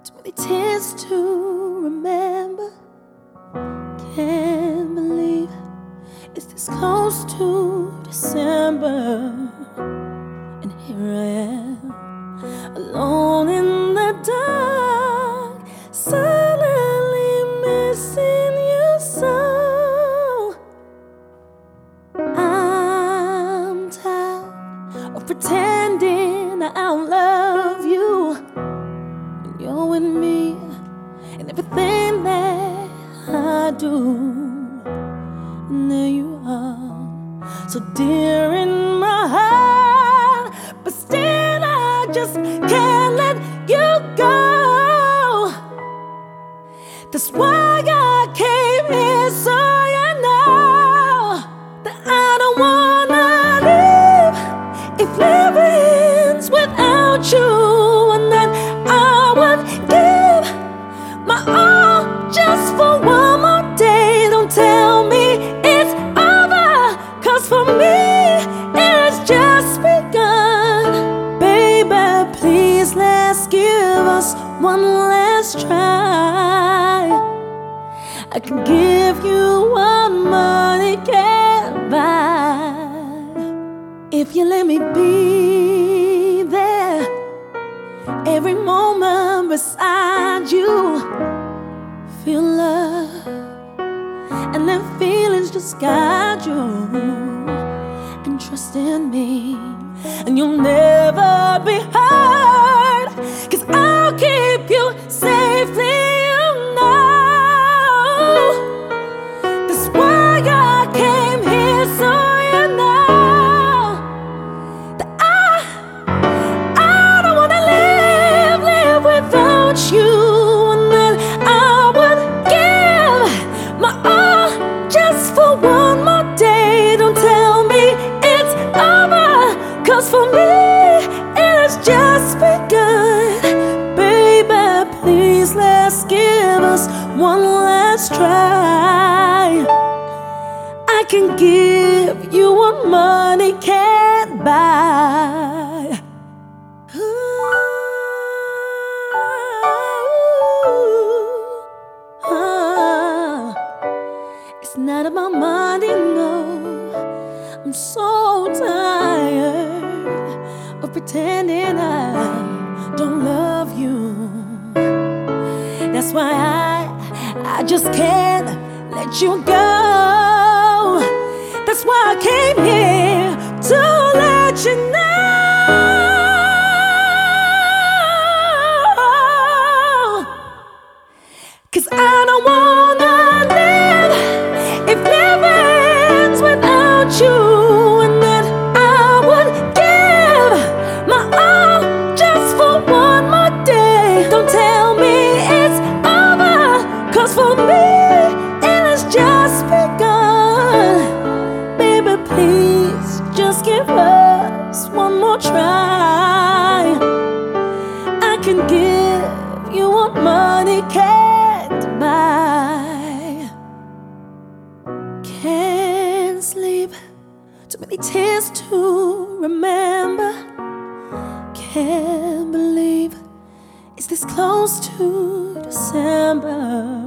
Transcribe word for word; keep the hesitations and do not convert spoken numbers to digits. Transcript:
Too many tears to remember. Can't believe it's this close to December, and here I am, alone in the dark, silently missing you so. I'm tired of pretending I outlove you when you're with me, and everything that I do. And there you are, so dear in my heart, but still I just can't let you go. That's why I came here, so you know that I don't wanna live if living ends without you, and that I would give my all just for one more day. Don't tell me it's over, 'cause for me it's just begun. Baby, please, let's give us one last try. I can give you what money can't buy, if you let me be there every moment beside you. Feel love, and then feelings just guide you, and trust in me, and you'll never be hurt, 'cause I'll keep you safely, you know. That's why I came here, so you know that I, I don't wanna live, live without you, and that I would give my all just for one more day. Don't tell me it's over, 'cause for me it has just begun. Baby, please, let's give us one last try. I can give you what money can't buy. It's not about money, no. I'm so tired of pretending I don't love you. That's why I, I just can't let you go. That's why I came here to let you know. 'Cause I don't wanna live if living's without you, and that I would give my all just for one more day. Don't tell me it's over, 'cause for me it has just begun. Baby, please, just give us one more try. I can give you what money can't buy. Can't sleep, too many tears to remember. Can't believe it's this close to December.